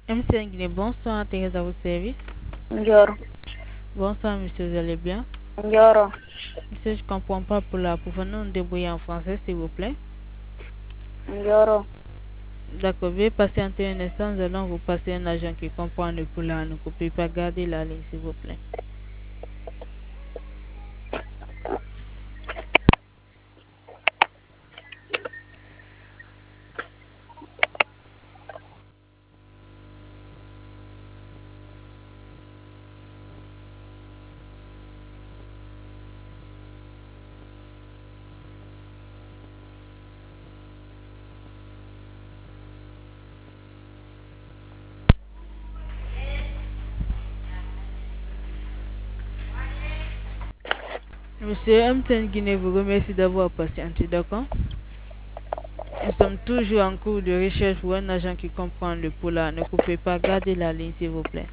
MTN Guinée, bonsoir, Thérèse à votre service. Njoro. Bonsoir, monsieur, vous allez bien? Njoro. Monsieur, je comprends pas pour la. Pouvez-nous nous débrouiller en français, s'il vous plaît? Njoro. D'accord, veuillez patienter un instant. Nous allons vous passer un agent qui comprend le poula. Ne coupez pas, gardez la ligne, s'il vous plaît. Monsieur MTN Guinée vous remercie d'avoir patienté, d'accord? Nous sommes toujours en cours de recherche pour un agent qui comprend le poula. Ne coupez pas, gardez la ligne, s'il vous plaît.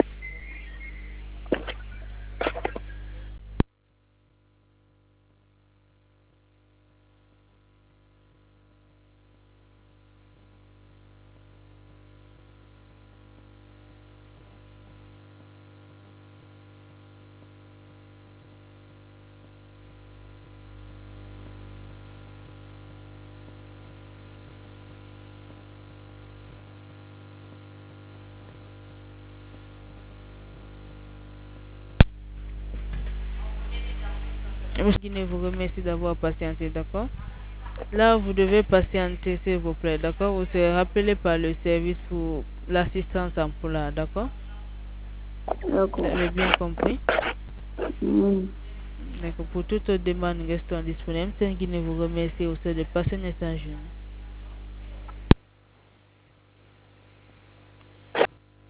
Monsieur Guinée vous remercie d'avoir patienté, d'accord? Là, vous devez patienter, s'il vous plaît, d'accord? Vous serez rappelé par le service pour l'assistance en poula, d'accord? Vous D'accord. avez bien compris? Mm. D'accord. Pour toute autre demande, restons disponibles. MTN Guinée vous remercie aussi de passer un instant jeune.